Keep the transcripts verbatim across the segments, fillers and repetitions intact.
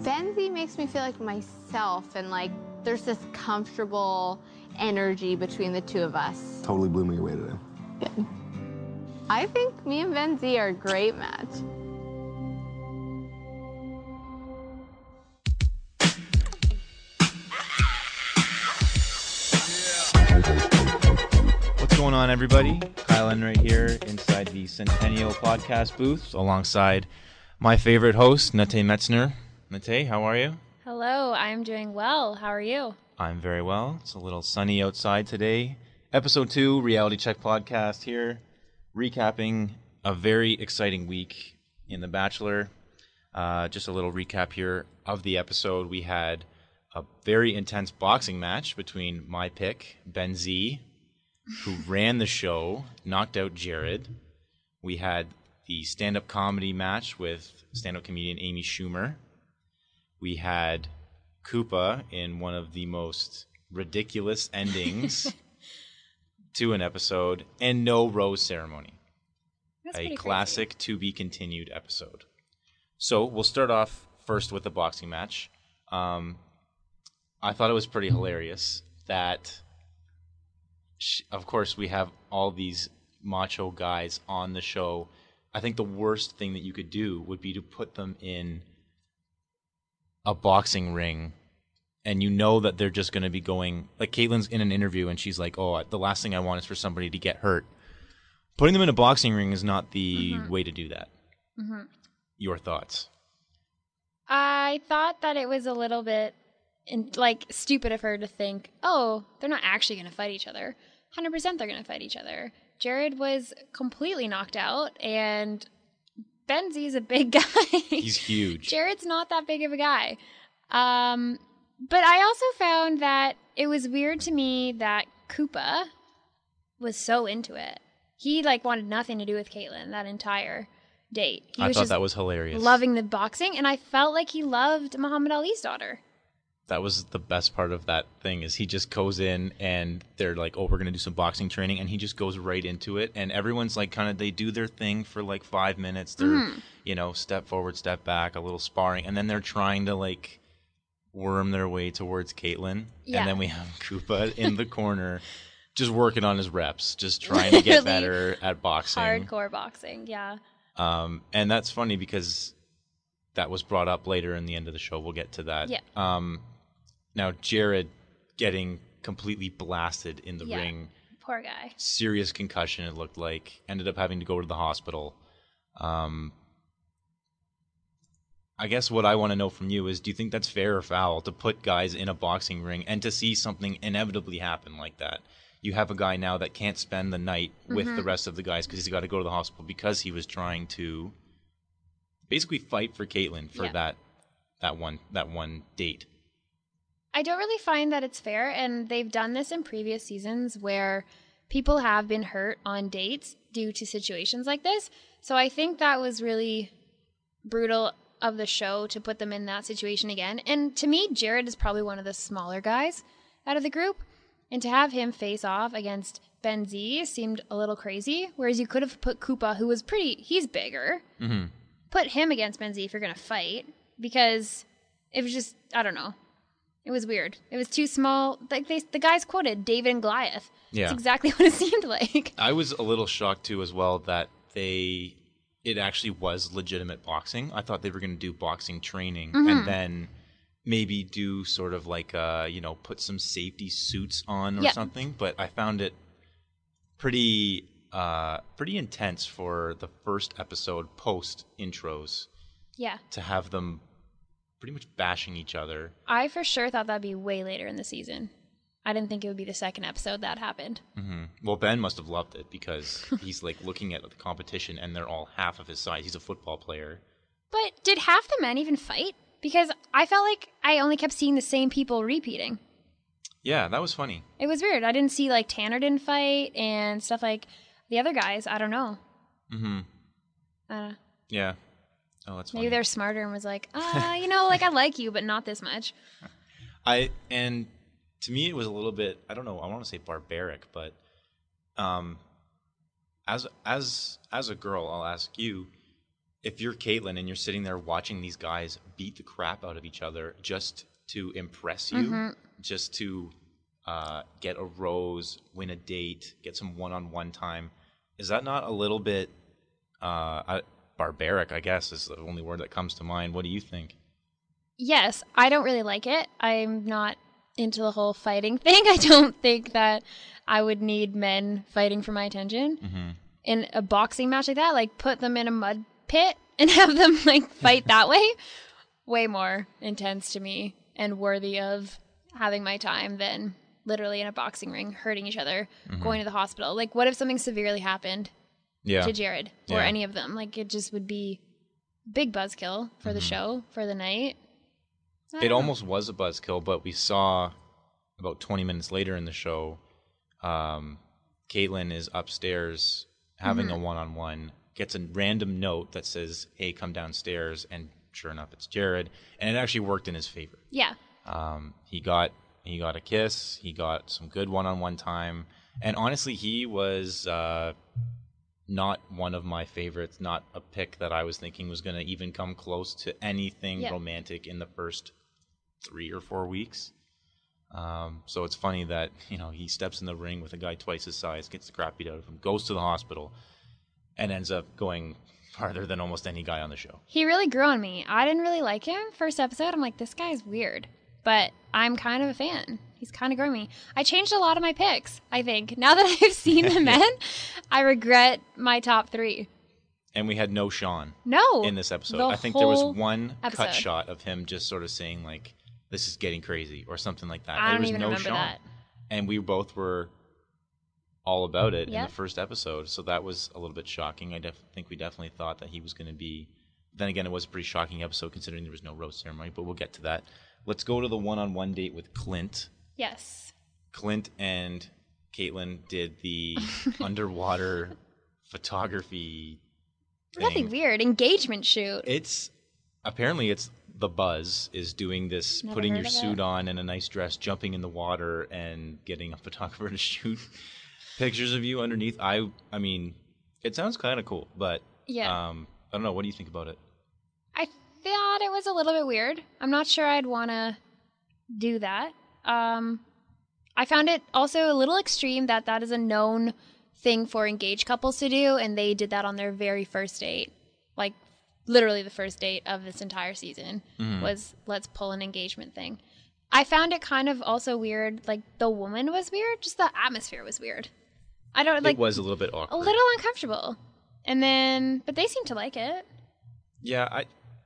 Benzie makes me feel like myself, and like there's this comfortable energy between the two of us. Totally blew me away today. Good. I think me and Benzie are a great match. What's going on, everybody? Kyle Enright here inside the Centennial Podcast booth alongside my favorite host, Nate Metzner. Nate, how are you? Hello, I'm doing well. How are you? I'm very well. It's a little sunny outside today. Episode two, Reality Check Podcast here, recapping a very exciting week in The Bachelor. Uh, just a little recap here of the episode. We had a very intense boxing match between my pick, Benzie, who ran the show, knocked out Jared. We had the stand-up comedy match with stand-up comedian Amy Schumer. We had Koopa in one of the most ridiculous endings to an episode, and no rose ceremony. That's a pretty classic crazy. to be continued episode. So we'll start off first with the boxing match. Um, I thought it was pretty hilarious that, sh- of course, we have all these macho guys on the show. I think the worst thing that you could do would be to put them in a boxing ring, and you know that they're just going to be going, like Caitlin's in an interview and she's like, oh, the last thing I want is for somebody to get hurt. Putting them in a boxing ring is not the Mm-hmm. way to do that. Mm-hmm. Your thoughts? I thought that it was a little bit in, like stupid of her to think, oh, they're not actually going to fight each other. one hundred percent they're going to fight each other. Jared was completely knocked out, and Benzie's a big guy. He's huge. Jared's not that big of a guy. Um, but I also found that it was weird to me that Koopa was so into it. He like wanted nothing to do with Caitlyn that entire date. He I was thought just that was hilarious. loving the boxing, and I felt like he loved Muhammad Ali's daughter. That was the best part of that thing, is he just goes in and they're like, oh, we're going to do some boxing training, and he just goes right into it, and everyone's like kind of, they do their thing for like five minutes. They're, Mm-hmm. you know, step forward, step back, a little sparring, and then they're trying to like worm their way towards Caitlyn, Yeah. and then we have Koopa in the corner just working on his reps, just trying to get Literally better at boxing. Hardcore boxing, yeah. Um, and that's funny because that was brought up later in the end of the show. We'll get to that. Yeah. Um, now, Jared getting completely blasted in the Yeah. ring. Poor guy. Serious concussion, it looked like. Ended up having to go to the hospital. Um, I guess what I want to know from you is, do you think that's fair or foul to put guys in a boxing ring and to see something inevitably happen like that? You have a guy now that can't spend the night with Mm-hmm. the rest of the guys because he's got to go to the hospital because he was trying to basically fight for Caitlyn for Yeah. that that one that one date. I don't really find that it's fair, and they've done this in previous seasons where people have been hurt on dates due to situations like this. So I think that was really brutal of the show to put them in that situation again. And to me, Jared is probably one of the smaller guys out of the group, and to have him face off against Benzie seemed a little crazy, whereas you could have put Koopa, who was pretty, he's bigger, Mm-hmm. put him against Benzie if you're going to fight, because it was just, I don't know. It was weird. It was too small. Like they, the guys quoted David and Goliath. Yeah. That's exactly what it seemed like. I was a little shocked too as well that they it actually was legitimate boxing. I thought they were going to do boxing training Mm-hmm. and then maybe do sort of like uh, you know, put some safety suits on or Yeah. something, but I found it pretty uh pretty intense for the first episode post intros Yeah. to have them pretty much bashing each other. I for sure thought that'd be way later in the season. I didn't think it would be the second episode that happened. Mm-hmm. Well, Ben must have loved it because he's like looking at the competition and they're all half of his size. He's a football player. But did half the men even fight? Because I felt like I only kept seeing the same people repeating. Yeah, that was funny. It was weird. I didn't see like Tanner didn't fight and stuff like the other guys. I don't know. Mm-hmm. Uh, Yeah. Oh, that's funny. maybe they're smarter and was like, uh, you know, like I like you, but not this much. I and to me it was a little bit, I don't know, I want to say barbaric, but um as as as a girl, I'll ask you, if you're Caitlyn and you're sitting there watching these guys beat the crap out of each other just to impress you, mm-hmm. just to uh, get a rose, win a date, get some one-on-one time, is that not a little bit uh, barbaric, I guess, is the only word that comes to mind. What do you think? Yes, I don't really like it. I'm not into the whole fighting thing. I don't think that I would need men fighting for my attention. Mm-hmm. In a boxing match like that, like put them in a mud pit and have them like fight that way. Way more intense to me and worthy of having my time than literally in a boxing ring hurting each other, mm-hmm. going to the hospital. Like, what if something severely happened yeah. to Jared or yeah. any of them? Like, it just would be big buzzkill for mm-hmm. the show, for the night. It almost was a buzzkill, but we saw about twenty minutes later in the show, um, Caitlyn is upstairs having mm-hmm. a one-on-one, gets a random note that says, hey, come downstairs, and sure enough, it's Jared, and it actually worked in his favor. Yeah. Um, he got he got a kiss, he got some good one-on-one time, and honestly, he was uh, not one of my favorites, not a pick that I was thinking was going to even come close to anything yeah. romantic in the first three or four weeks. Um, so it's funny that, you know, he steps in the ring with a guy twice his size, gets the crap beat out of him, goes to the hospital, and ends up going farther than almost any guy on the show. He really grew on me. I didn't really like him first episode. I'm like, this guy's weird, but I'm kind of a fan. He's kind of growing me. I changed a lot of my picks, I think. Now that I've seen the men, I regret my top three. And we had no Sean no, in this episode. I think there was one episode. cut shot of him just sort of saying, like, this is getting crazy or something like that. I don't there was even no remember Sean. that. And we both were all about it yep. in the first episode. So that was a little bit shocking. I def- think we definitely thought that he was going to be... Then again, it was a pretty shocking episode considering there was no rose ceremony, but we'll get to that. Let's go to the one-on-one date with Clint. Yes. Clint and Caitlyn did the underwater photography thing. Nothing weird. Engagement shoot. It's... Apparently it's... The buzz is doing this, Never putting your it. suit on and a nice dress, jumping in the water and getting a photographer to shoot pictures of you underneath. I I mean, it sounds kind of cool, but yeah. um, I don't know. What do you think about it? I thought it was a little bit weird. I'm not sure I'd want to do that. Um, I found it also a little extreme that that is a known thing for engaged couples to do, and they did that on their very first date. Like, literally the first date of this entire season mm. was let's pull an engagement thing. I found it kind of also weird. Like, the woman was weird. Just the atmosphere was weird. I don't like. It was a little bit awkward. A little uncomfortable. And then, but they seemed to like it. Yeah, I.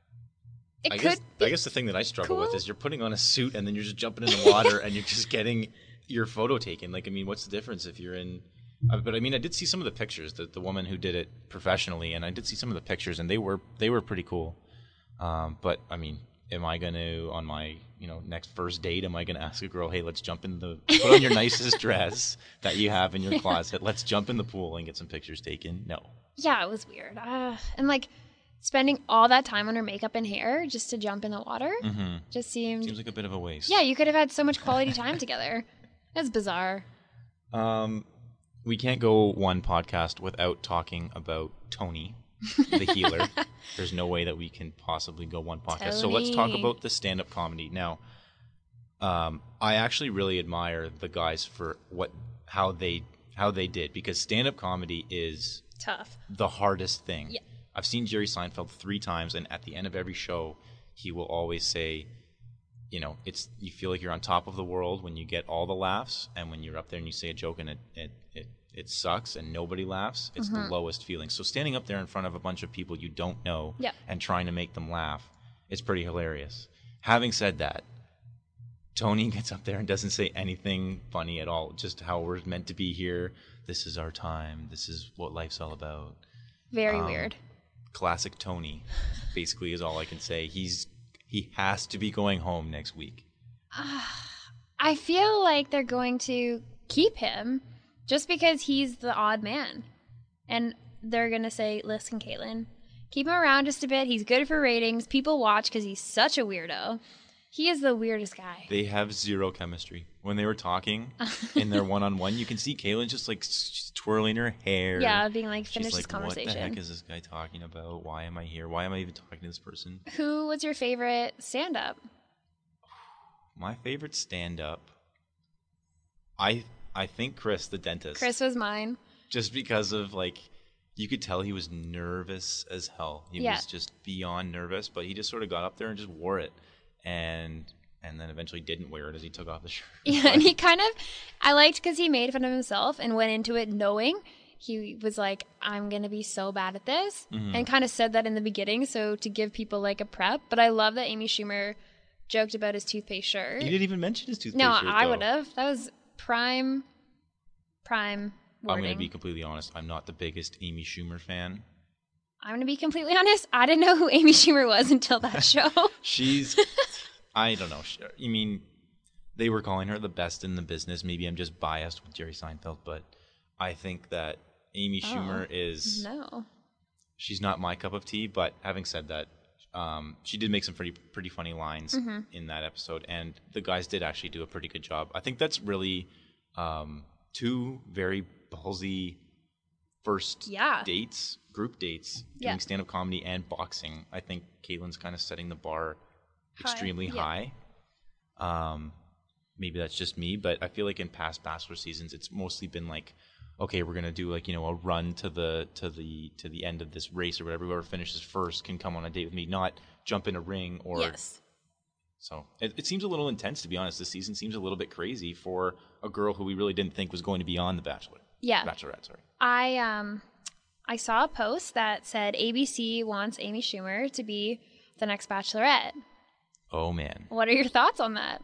It I could. Guess, be I guess the thing that I struggle cool. with is you're putting on a suit and then you're just jumping in the water and you're just getting your photo taken. Like, I mean, what's the difference if you're in? Uh, but I mean, I did see some of the pictures, the, the woman who did it professionally, and I did see some of the pictures, and they were they were pretty cool. Um, but I mean, am I going to, on my you know next first date, am I going to ask a girl, hey, let's jump in the, put on your nicest dress that you have in your yeah. closet, let's jump in the pool and get some pictures taken? No. Yeah, it was weird. Uh, and like spending all that time on her makeup and hair just to jump in the water mm-hmm. just seemed seems like a bit of a waste. Yeah, you could have had so much quality time together. It's bizarre. Um. We can't go one podcast without talking about Tony, the healer. There's no way that we can possibly go one podcast. Tony. So let's talk about the stand-up comedy. Now, um, I actually really admire the guys for what how they how they did, because stand-up comedy is tough, the hardest thing. Yeah. I've seen Jerry Seinfeld three times, and at the end of every show, he will always say, you know, it's you feel like you're on top of the world when you get all the laughs, and when you're up there and you say a joke and it it it, it sucks and nobody laughs, it's mm-hmm. the lowest feeling. So standing up there in front of a bunch of people you don't know yep. and trying to make them laugh is pretty hilarious. Having said that, Tony gets up there and doesn't say anything funny at all, just how we're meant to be here. This is our time. This is what life's all about. Very um, weird. Classic Tony, basically, is all I can say. He's He has to be going home next week. Uh, I feel like they're going to keep him just because he's the odd man. And they're going to say, listen, Caitlyn, keep him around just a bit. He's good for ratings. People watch because he's such a weirdo. He is the weirdest guy. They have zero chemistry. When they were talking in their one-on-one, you can see Caitlin just like s- twirling her hair. Yeah, being like, finish She's this like, conversation. what the heck is this guy talking about? Why am I here? Why am I even talking to this person? Who was your favorite stand-up? My favorite stand-up, I I think Chris, the dentist. Chris was mine. Just because of like, you could tell he was nervous as hell. He Yeah. was just beyond nervous, but he just sort of got up there and just wore it. And and then eventually didn't wear it as he took off the shirt. Yeah, and he kind of, I liked because he made fun of himself and went into it knowing he was like, I'm going to be so bad at this. Mhm. And kind of said that in the beginning, so to give people like a prep. But I love that Amy Schumer joked about his toothpaste shirt. He didn't even mention his toothpaste No, shirt, I though. would have. That was prime, prime wording. I'm going to be completely honest. I'm not the biggest Amy Schumer fan. I'm going to be completely honest. I didn't know who Amy Schumer was until that show. She's, I don't know. She- I mean, they were calling her the best in the business. Maybe I'm just biased with Jerry Seinfeld, but I think that Amy Schumer is, No. she's not my cup of tea. But having said that, um, she did make some pretty pretty funny lines Mm-hmm. in that episode, and the guys did actually do a pretty good job. I think that's really um, two very ballsy first Yeah. dates, group dates, Yeah. doing stand-up comedy and boxing. I think Caitlin's kind of setting the bar High, extremely yeah. high. Um, maybe that's just me, but I feel like in past Bachelor seasons, it's mostly been like, okay, we're gonna do like you know a run to the to the to the end of this race or whatever. Whoever finishes first can come on a date with me, not jump in a ring or. Yes. So it, it seems a little intense, to be honest. This season seems a little bit crazy for a girl who we really didn't think was going to be on The Bachelor. Yeah. Bachelorette, sorry. I um I saw a post that said A B C wants Amy Schumer to be the next Bachelorette. Oh man. What are your thoughts on that?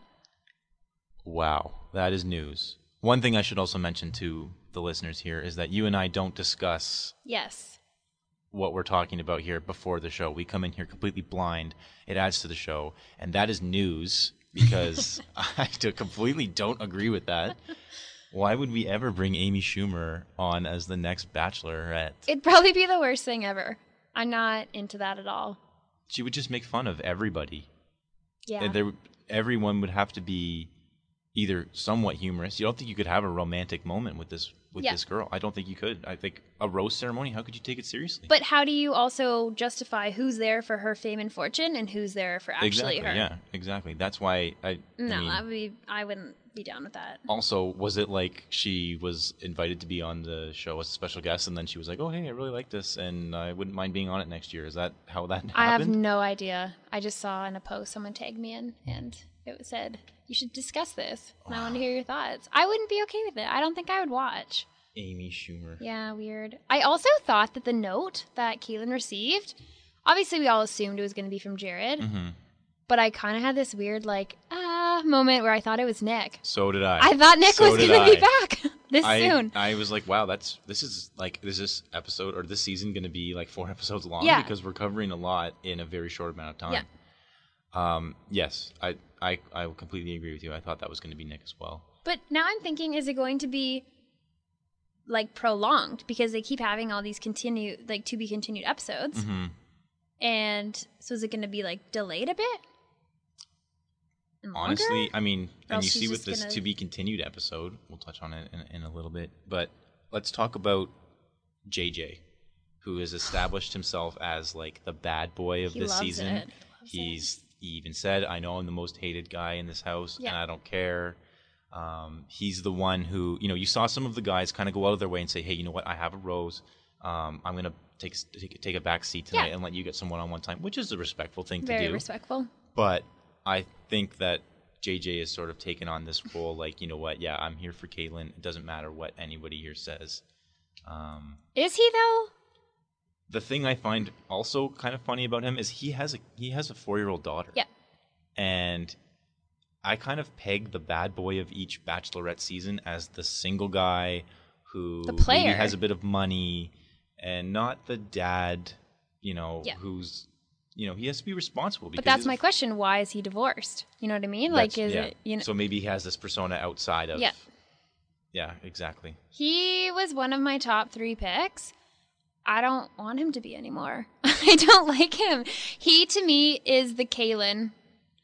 Wow, that is news. One thing I should also mention to the listeners here is that you and I don't discuss Yes. what we're talking about here before the show. We come in here completely blind. It adds to the show, and that is news because I do- completely don't agree with that. Why would we ever bring Amy Schumer on as the next Bachelorette? It'd probably be the worst thing ever. I'm not into that at all. She would just make fun of everybody. Yeah. And there, everyone would have to be either somewhat humorous. You don't think you could have a romantic moment with this with Yeah. this girl? I don't think you could. I think a rose ceremony. How could you take it seriously? But how do you also justify who's there for her fame and fortune and who's there for actually exactly. her? Yeah. Exactly. That's why I. No, I mean, that would be, I wouldn't be down with that. also, was it like she was invited to be on the show as a special guest, and then she was like, "Oh, hey, I really like this, and I wouldn't mind being on it next year." Is that how that I have happened? no idea. I just saw in a post someone tagged me in and it said, you should discuss this. And I want to hear your thoughts. I wouldn't be okay with it. I don't think I would watch. Amy Schumer. Yeah, weird. I also thought that the note that Caitlyn received, obviously we all assumed it was going to be from Jared, hmm but I kind of had this weird like, ah, moment where I thought it was Nick. So did I. I thought Nick So was did going to be I. back this I, soon. I was like, wow, that's this is like is this episode or this season going to be like four episodes long? Yeah. Because we're covering a lot in a very short amount of time. Yeah. Um, yes, I, I I completely agree with you. I thought that was going to be Nick as well. But now I'm thinking, is it going to be like prolonged because they keep having all these continue like to be continued episodes, hmm and so is it going to be like delayed a bit? And longer? Honestly, I mean, Or and else you she's see with just this gonna- to be continued episode, we'll touch on it in, in a little bit, but let's talk about J J, who has established himself as like the bad boy of He this loves season. it. He loves He's he even said, "I know I'm the most hated guy in this house, Yeah. and I don't care." Um, he's the one who, you know, you saw some of the guys kind of go out of their way and say, "Hey, you know what? I have a rose. Um, I'm gonna take take, take a back seat tonight Yeah. and let you get some one-on-one time," which is a respectful thing Very to do. respectful. But I think that J J has sort of taken on this role, like, you know what? Yeah, I'm here for Caitlyn. It doesn't matter what anybody here says. Um, Is he though? the thing I find also kind of funny about him is he has a he has a four year old daughter. Yeah. And I kind of peg the bad boy of each Bachelorette season as the single guy who The player. maybe has a bit of money and not the dad, you know, Yeah. who's you know, he has to be responsible because But that's he's a my question. Why is he divorced? You know what I mean? That's- Like, is yeah. it, you know, So maybe he has this persona outside of. Yeah. Yeah, exactly. he was one of my top three picks. I don't want him to be anymore. I don't like him. He, to me, is the Kaylin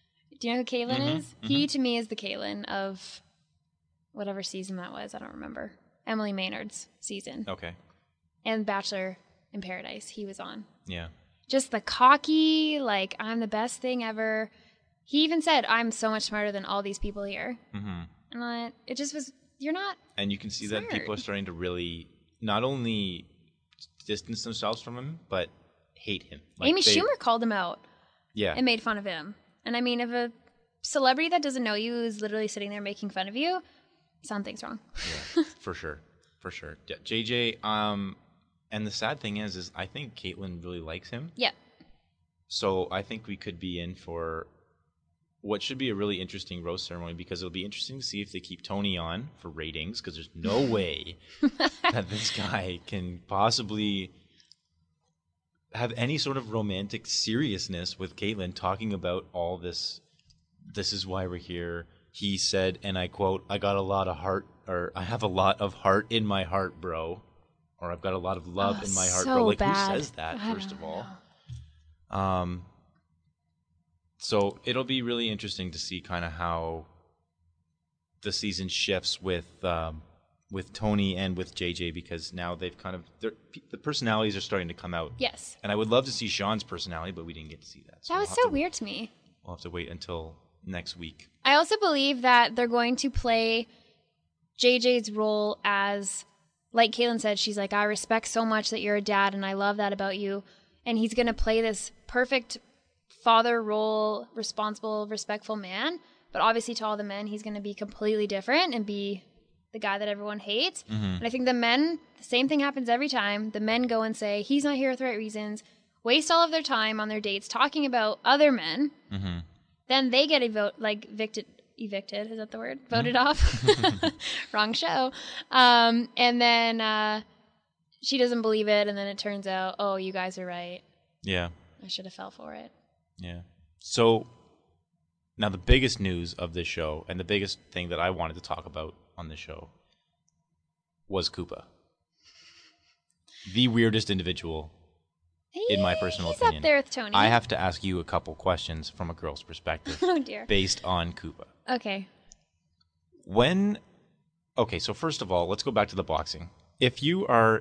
Do you know who Caitlin Mhm, is? mhm. He, to me, is the Caitlin of whatever season that was. I don't remember. Emily Maynard's season. Okay. And Bachelor in Paradise he was on. Yeah. Just the cocky, like, I'm the best thing ever. He even said, I'm so much smarter than all these people here. hmm And I, it just was, you're not. And you can see that Smart. people are starting to really not only distance themselves from him, but hate him. Like Amy they- Schumer called him out Yeah. and made fun of him. And I mean, if a celebrity that doesn't know you is literally sitting there making fun of you, something's wrong. Yeah, for sure, for sure. Yeah, J J, um, and the sad thing is, is I think Caitlyn really likes him. Yeah. So I think we could be in for what should be a really interesting roast ceremony, because it'll be interesting to see if they keep Tony on for ratings, because there's no way that this guy can possibly have any sort of romantic seriousness with Caitlyn talking about all this. This is why we're here. He said, and I quote, I got a lot of heart, or I have a lot of heart in my heart, bro. Or I've got a lot of love Oh, in my heart, so bro. Like, bad. who says that, I first don't of all? Um, so it'll be really interesting to see kind of how the season shifts with um, with Tony and with J J, because now they've kind of they're- the personalities are starting to come out. Yes. And I would love to see Sean's personality, but we didn't get to see that. That we'll was have so to- weird to me. We'll have to wait until next week. I also believe that they're going to play J J's role as, like Caitlin said, she's like, I respect so much that you're a dad and I love that about you. And he's going to play this perfect father role, responsible, respectful man. But obviously to all the men, he's going to be completely different and be the guy that everyone hates. Mm-hmm. And I think the men, the same thing happens every time. The men go and say, he's not here with the right reasons, waste all of their time on their dates talking about other men. Mm-hmm. Then they get evo- like evicted. Evicted, is that the word? Voted off. Wrong show. Um, and then uh, she doesn't believe it, and then it turns out, oh, you guys are right. Yeah. I should have fell for it. Yeah. So now the biggest news of this show, and the biggest thing that I wanted to talk about on this show, was Koopa. The weirdest individual, in my personal He's opinion. up there with Tony. I have to ask you a couple questions from a girl's perspective Oh dear. based on Koopa. Okay. When, okay, so first of all, let's go back to the boxing. If you are,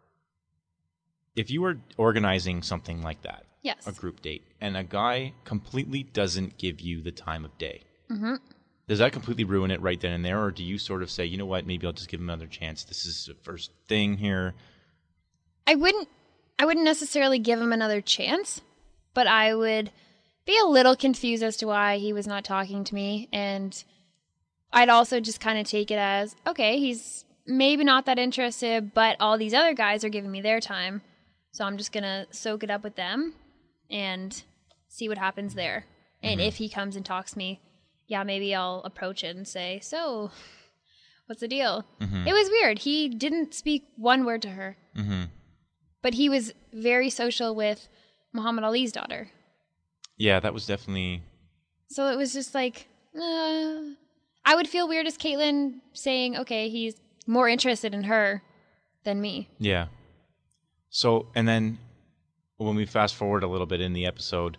if you are organizing something like that, Yes. a group date, and a guy completely doesn't give you the time of day, Mm-hmm. does that completely ruin it right then and there, or do you sort of say, you know what, maybe I'll just give him another chance. This is the first thing here. I wouldn't. I wouldn't necessarily give him another chance, but I would be a little confused as to why he was not talking to me, and I'd also just kind of take it as, okay, he's maybe not that interested, but all these other guys are giving me their time, so I'm just gonna soak it up with them and see what happens there. And Mhm. if he comes and talks to me, yeah, maybe I'll approach it and say, so what's the deal? Mm-hmm. It was weird. He didn't speak one word to her. Mm-hmm. But he was very social with Muhammad Ali's daughter. Yeah, that was definitely. So it was just like, uh, I would feel weird as Caitlyn saying, okay, he's more interested in her than me. Yeah. So, and then when we fast forward a little bit in the episode,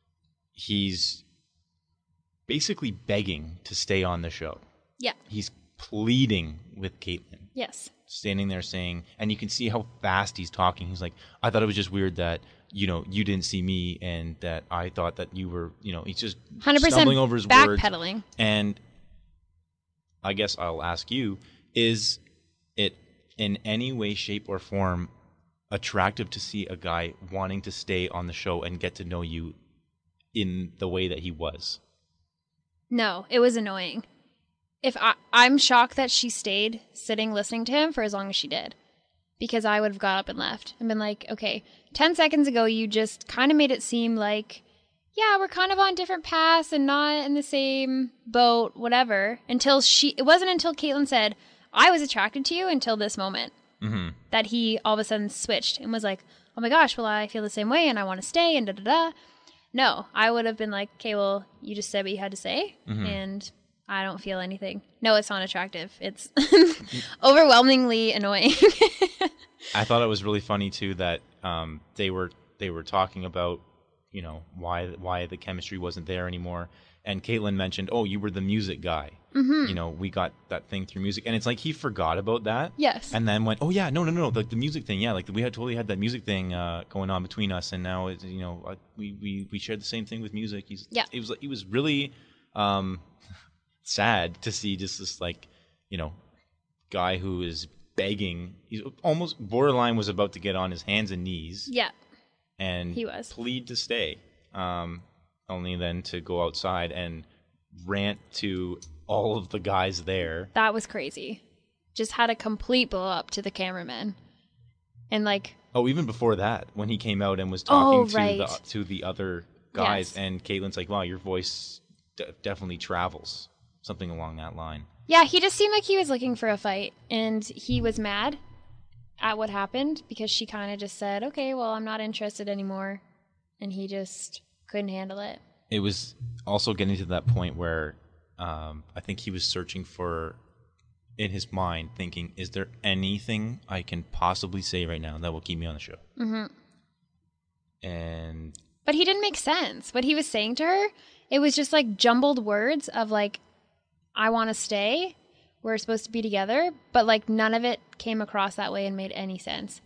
he's basically begging to stay on the show. Yeah. He's pleading with Caitlyn, Yes. standing there saying, and you can see how fast he's talking. He's like, I thought it was just weird that, you know, you didn't see me and that I thought that you were, you know, he's just one hundred percent stumbling over his words. backpedaling. And I guess I'll ask you, is it in any way, shape, or form attractive to see a guy wanting to stay on the show and get to know you in the way that he was? No, it was annoying. If I, I'm shocked that she stayed sitting listening to him for as long as she did. Because I would have got up and left and been like, okay, ten seconds ago you just kind of made it seem like, yeah, we're kind of on different paths and not in the same boat, whatever. Until she, it wasn't until Caitlyn said, I was attracted to you until this moment, Mm-hmm. that he all of a sudden switched and was like, oh my gosh, well, I feel the same way and I want to stay and da da da. No, I would have been like, okay, well, you just said what you had to say Mhm. and I don't feel anything. No, it's not attractive. It's overwhelmingly annoying. I thought it was really funny too that um, they were they were talking about you know, why why the chemistry wasn't there anymore. And Caitlin mentioned, oh, you were the music guy. Mm-hmm. You know, we got that thing through music. And it's like he forgot about that. Yes. And then went, oh, yeah, no, no, no, like the music thing. Yeah, like we had totally had that music thing uh, going on between us. And now, it's, you know, uh, we, we, we shared the same thing with music. He's, yeah. It was, it was really um, sad to see just this, like, you know, guy who is begging. He's almost borderline was about to get on his hands and knees. Yeah. And he was. plead to stay. Um, only then to go outside and rant to all of the guys there. That was crazy. Just had a complete blow up to the cameraman. And like... Oh, even before that, when he came out and was talking oh, to right. the to the other guys, yes. and Caitlin's like, wow, your voice de- definitely travels. Something along that line. Yeah, he just seemed like he was looking for a fight. And he was mad at what happened because she kind of just said, okay, well, I'm not interested anymore. And he just... couldn't handle it. It was also getting to that point where um, I think he was searching for, in his mind, thinking, is there anything I can possibly say right now that will keep me on the show? Mm-hmm. And... But he didn't make sense. What he was saying to her, it was just like jumbled words of like, I want to stay. We're supposed to be together. But like none of it came across that way and made any sense.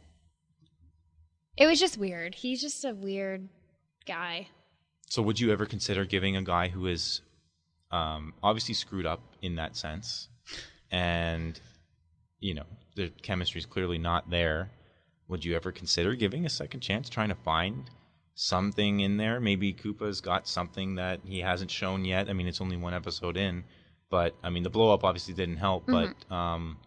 It was just weird. He's just a weird guy. So would you ever consider giving a guy who is um, obviously screwed up in that sense, and, you know, the chemistry is clearly not there, would you ever consider giving a second chance, trying to find something in there? Maybe Koopa's got something that he hasn't shown yet. I mean, it's only one episode in, but, I mean, the blow-up obviously didn't help, mm-hmm. but, um,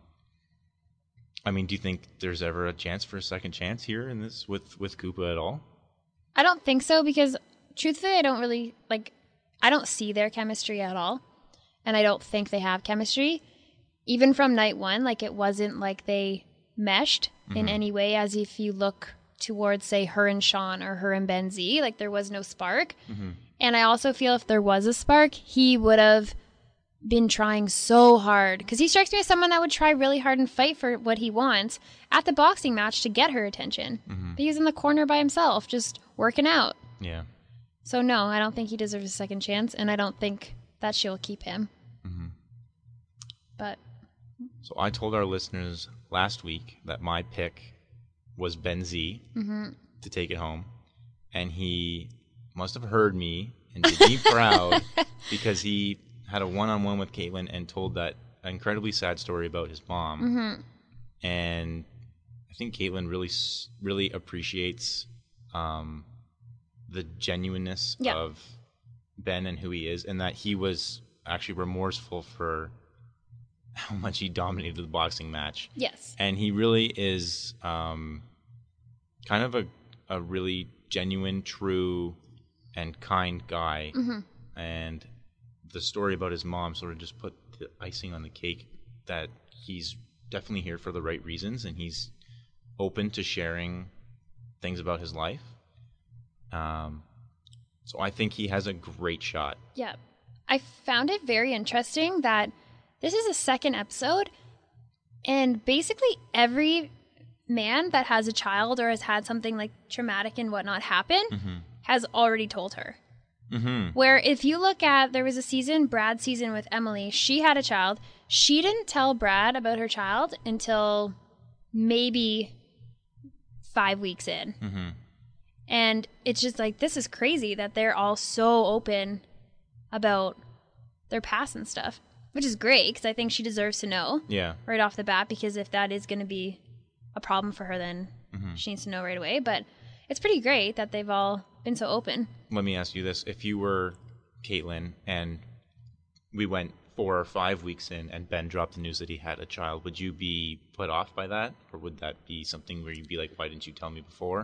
I mean, do you think there's ever a chance for a second chance here in this with, with Koopa at all? I don't think so, because... truthfully, I don't really, like, I don't see their chemistry at all. And I don't think they have chemistry. Even from night one, like, it wasn't like they meshed mm-hmm. in any way, as if you look towards, say, her and Sean or her and Ben Z. Like, there was no spark. Mm-hmm. And I also feel if there was a spark, he would have been trying so hard. Because he strikes me as someone that would try really hard and fight for what he wants at the boxing match to get her attention. Mm-hmm. But he was in the corner by himself, just working out. Yeah. So, no, I don't think he deserves a second chance, and I don't think that she'll keep him. Mm-hmm. But. So, I told our listeners last week that my pick was Ben Z mm-hmm. to take it home, and he must have heard me and did me proud because he had a one-on-one with Caitlin and told that incredibly sad story about his mom. Mm-hmm. And I think Caitlin really, really appreciates... Um, the genuineness yeah. of Ben and who he is, and that he was actually remorseful for how much he dominated the boxing match. Yes. And he really is um, kind of a, a really genuine, true, and kind guy. Mm-hmm. And the story about his mom sort of just put the icing on the cake that he's definitely here for the right reasons, and he's open to sharing things about his life. Um, so I think he has a great shot. Yeah. I found it very interesting that this is a second episode, and basically every man that has a child or has had something like traumatic and whatnot happen mm-hmm. has already told her. Mm-hmm. Where if you look at, there was a season, Brad's season with Emily, she had a child. She didn't tell Brad about her child until maybe five weeks in. Mm-hmm. And it's just like, this is crazy that they're all so open about their past and stuff, which is great because I think she deserves to know yeah. right off the bat, because if that is going to be a problem for her, then mm-hmm. she needs to know right away. But it's pretty great that they've all been so open. Let me ask you this. If you were Caitlin and we went four or five weeks in and Ben dropped the news that he had a child, would you be put off by that? Or would that be something where you'd be like, why didn't you tell me before?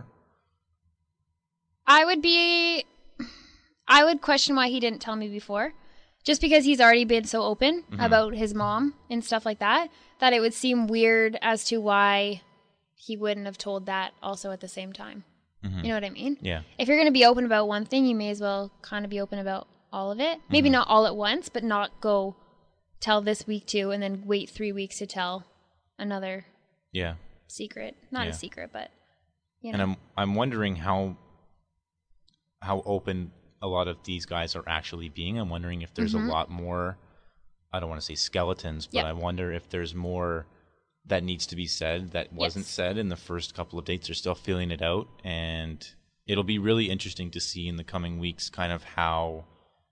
I would be, I would question why he didn't tell me before. Just because he's already been so open mm-hmm. about his mom and stuff like that, that it would seem weird as to why he wouldn't have told that also at the same time. Mm-hmm. You know what I mean? Yeah. If you're going to be open about one thing, you may as well kind of be open about all of it. Maybe mm-hmm. not all at once, but not go tell this week too and then wait three weeks to tell another yeah. secret. Not yeah. a secret, but, you know. And I'm I'm wondering how... how open a lot of these guys are actually being. I'm wondering if there's mm-hmm. a lot more, I don't want to say skeletons, but yep. I wonder if there's more that needs to be said that wasn't yes. said in the first couple of dates. They're still feeling it out, and it'll be really interesting to see in the coming weeks kind of how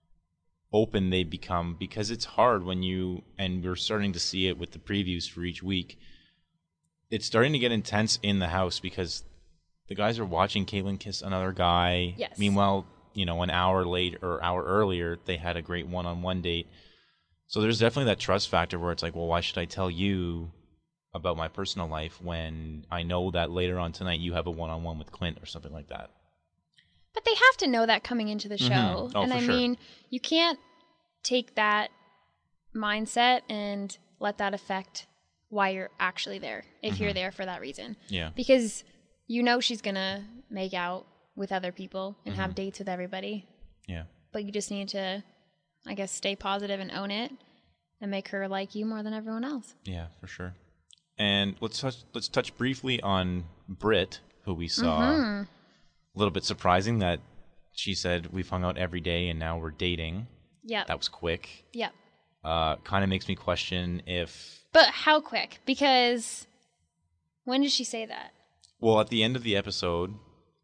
open they become, because it's hard when you, and we're starting to see it with the previews for each week, it's starting to get intense in the house because the guys are watching Kaitlyn kiss another guy. Yes. Meanwhile, you know, an hour late or hour earlier, they had a great one-on-one date. So there's definitely that trust factor where it's like, well, why should I tell you about my personal life when I know that later on tonight you have a one-on-one with Clint or something like that? But they have to know that coming into the show. Mm-hmm. Oh, and for I sure. mean, you can't take that mindset and let that affect why you're actually there, if mm-hmm. you're there for that reason. Yeah. Because you know she's going to make out with other people and mm-hmm. have dates with everybody. Yeah. But you just need to, I guess, stay positive and own it and make her like you more than everyone else. Yeah, for sure. And let's touch, let's touch briefly on Britt, who we saw. Mm-hmm. A little bit surprising that she said we've hung out every day and now we're dating. Yeah. That was quick. Yeah. Uh, kind of makes me question if... But how quick? Because when did she say that? Well, at the end of the episode,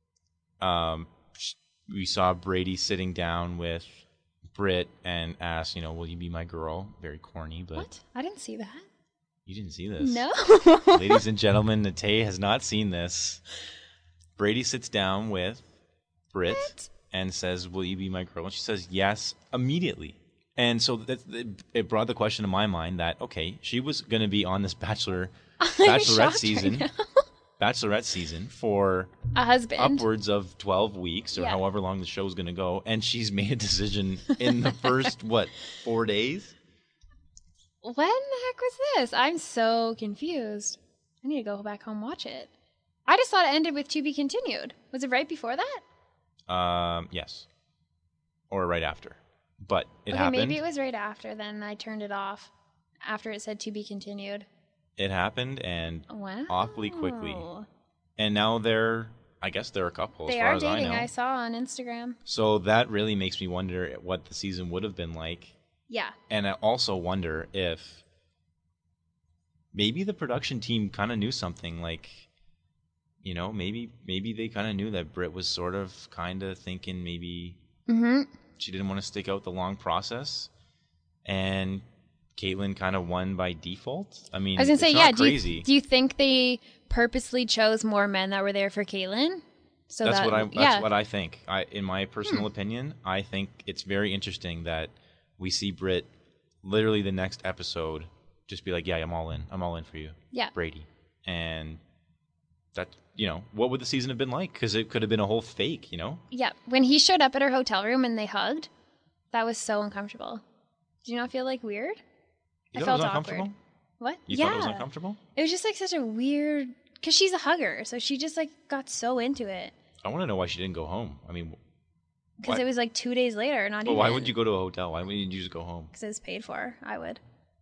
um, we saw Brady sitting down with Britt and asked, you know, will you be my girl? Very corny, but... What? I didn't see that. You didn't see this? No. Ladies and gentlemen, Natay has not seen this. Brady sits down with Britt what? and says, will you be my girl? And she says, yes, immediately. And so that, it brought the question to my mind that, okay, she was going to be on this Bachelor, Bachelorette season, right Bachelorette season for a husband, upwards of twelve weeks or yeah. however long the show is going to go. And she's made a decision in the first, what, four days? When the heck was this? I'm so confused. I need to go back home and watch it. I just thought it ended with to be continued. Was it right before that? Um, yes. Or right after. But it okay, happened. Maybe it was right after, then I turned it off after it said to be continued. It happened, and wow. awfully quickly. And now they're, I guess they're a couple, they as far are as dating, I know. I saw on Instagram. So that really makes me wonder what the season would have been like. Yeah. And I also wonder if maybe the production team kind of knew something, like, you know, maybe maybe they kind of knew that Britt was sort of kind of thinking maybe mm-hmm. she didn't want to stick out the long process, and Kaitlyn kind of won by default. I mean, I was gonna it's say, not yeah. crazy. Do you, do you think they purposely chose more men that were there for Kaitlyn? So that's that, what I. That's yeah. what I think. I, in my personal hmm. opinion, I think it's very interesting that we see Britt literally the next episode just be like, "Yeah, I'm all in. I'm all in for you, yeah, Brady." And that, you know, what would the season have been like? Because it could have been a whole fake, you know? Yeah. When he showed up at her hotel room and they hugged, that was so uncomfortable. Did you not feel like weird? You I felt felt it was awkward. uncomfortable? What? You yeah. thought it was uncomfortable? It was just like such a weird, because she's a hugger, so she just like got so into it. I want to know why she didn't go home. I mean, because it was like two days later, not well, even. Why would you go to a hotel? Why wouldn't you just go home? Because it was paid for. I would.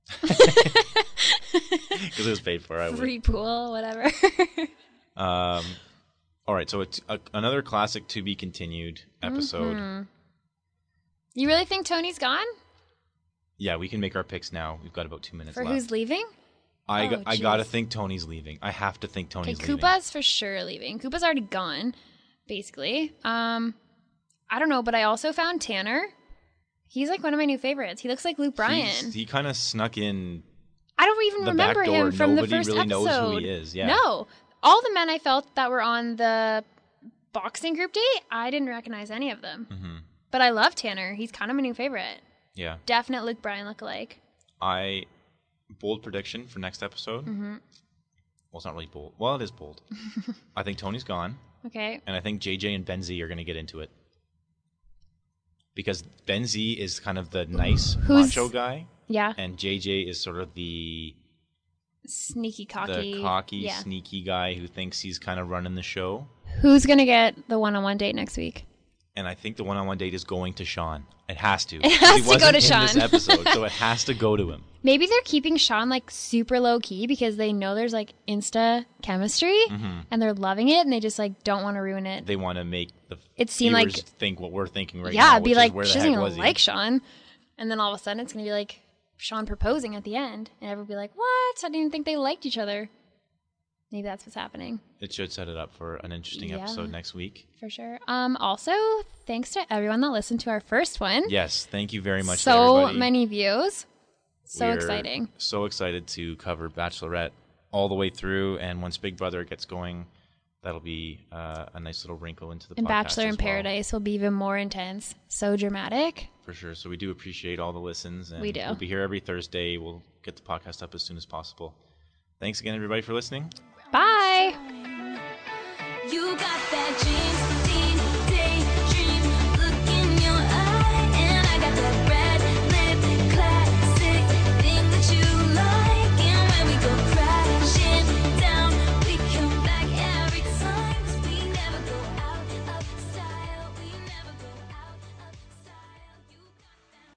Because it was paid for. I would. Free pool, whatever. um, all right. So it's a, another classic to be continued episode. Mm-hmm. You really think Tony's gone? Yeah, we can make our picks now. We've got about two minutes for left. Who's leaving? I oh, got, I gotta think Tony's leaving. I have to think Tony's okay, leaving. Koopa's for sure leaving. Koopa's already gone, basically. Um, I don't know, but I also found Tanner. He's like one of my new favorites. He looks like Luke Bryan. He's, he kind of snuck in. I don't even the remember back door. him from Nobody the first really episode. knows who he is. Yeah. No, all the men I felt that were on the boxing group date, I didn't recognize any of them. Mm-hmm. But I love Tanner. He's kind of my new favorite. Yeah. Definite Luke Bryan lookalike. I bold prediction for next episode. Mm-hmm. Well, it's not really bold. Well, it is bold. I think Tony's gone. Okay. And I think J J and Ben Z are going to get into it. Because Ben Z is kind of the nice Who's, macho guy. Yeah. And J J is sort of the sneaky, cocky. The cocky, yeah. sneaky guy who thinks he's kind of running the show. Who's going to get the one-on-one date next week? And I think the one-on-one date is going to Sean. It has to. It has he to go wasn't to in Sean. this episode, so it has to go to him. Maybe they're keeping Sean like super low key because they know there's like Insta chemistry Mm-hmm. and they're loving it and they just like don't want to ruin it. They want to make the It seemed viewers like- think what we're thinking right yeah, now. it'd be which like is where she the doesn't heck even was he? like Sean, and then all of a sudden it's gonna be like Sean proposing at the end, and everyone will be like, "What? I didn't even think they liked each other." Maybe that's what's happening. It should set it up for an interesting Yeah. episode next week. For sure. Um, also, thanks to everyone that listened to our first one. Yes, thank you very much to So everybody. many views. So We're exciting. So excited to cover Bachelorette all the way through, and once Big Brother gets going, that'll be uh, a nice little wrinkle into the And podcast Bachelor in as well, Paradise will be even more intense. So dramatic. for sure. So we do appreciate all the listens, and We do. We'll be here every Thursday. We'll get the podcast up as soon as possible. Thanks again, everybody, for listening. Bye.